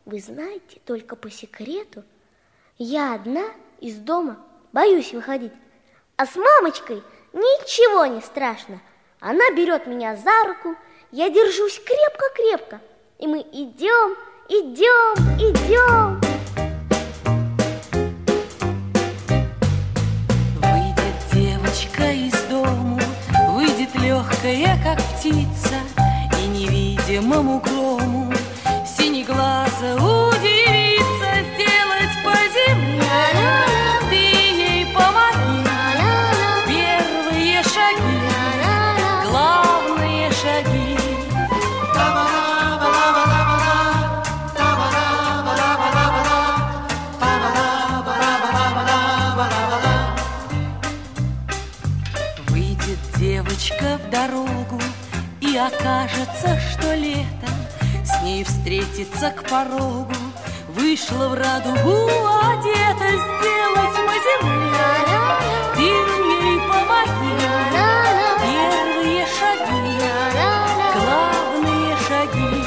Вы знаете, только по секрету, я одна из дома боюсь выходить. А с мамочкой ничего не страшно. Она берет меня за руку, я держусь крепко-крепко. И мы идем, идем, идем. Выйдет девочка из дому, выйдет легкая, как птица, и невидимому грому синеглаза удивится сделать по земле. Ты ей помоги, первые шаги, главные шаги. Выйдет девочка в дорогу, и окажется, что летом с ней встретиться к порогу вышла в радугу одета сделать по земле. Ты ей помоги, первые шаги, главные шаги.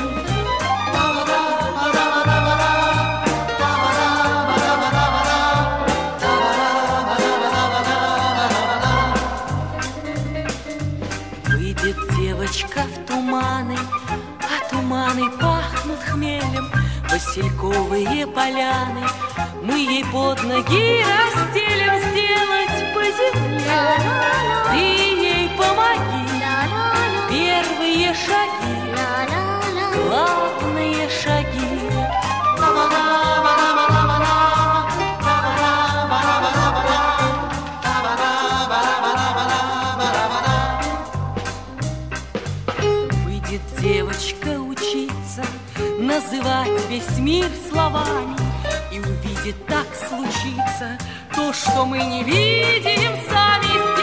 Выйдет девочка в туманы, а туманы пахнут хмелем, васильковые поляны мы ей под ноги расстелим сделать по земле. Ты ей помоги, первые шаги, главные шаги. Выйдет девочка учиться называть весь мир словами, и увидит, так случится то, что мы не видим сами.